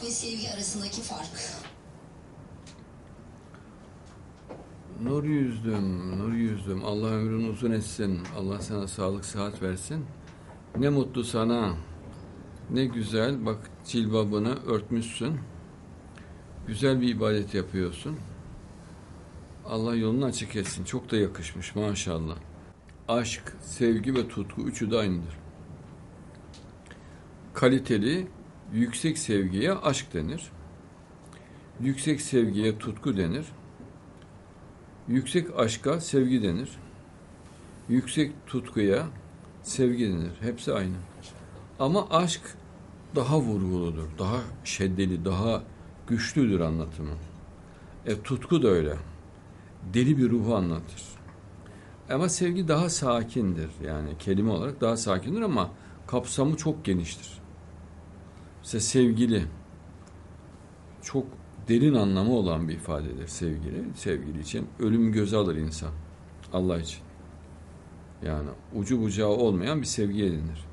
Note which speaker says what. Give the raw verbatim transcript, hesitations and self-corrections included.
Speaker 1: aşk ve sevgi arasındaki fark.
Speaker 2: Nur yüzdüm, nur yüzdüm. Allah ömrünü uzun etsin. Allah sana sağlık, sıhhat versin. Ne mutlu sana. Ne güzel. Bak, cilbabını örtmüşsün. Güzel bir ibadet yapıyorsun. Allah yolunu açık etsin. Çok da yakışmış maşallah. Aşk, sevgi ve tutku üçü de aynıdır. Kaliteli, yüksek sevgiye aşk denir. Yüksek sevgiye tutku denir. Yüksek aşka sevgi denir. Yüksek tutkuya sevgi denir. Hepsi aynı. Ama aşk daha vurguludur, daha şiddetli, daha güçlüdür anlatımı. E, tutku da öyle. Deli bir ruhu anlatır. Ama sevgi daha sakindir. Yani kelime olarak daha sakindir ama kapsamı çok geniştir. Mesela sevgili çok derin anlamı olan bir ifadedir sevgili. Sevgili için ölüm göze alır insan. Allah için. Yani ucu bucağı olmayan bir sevgi edinir.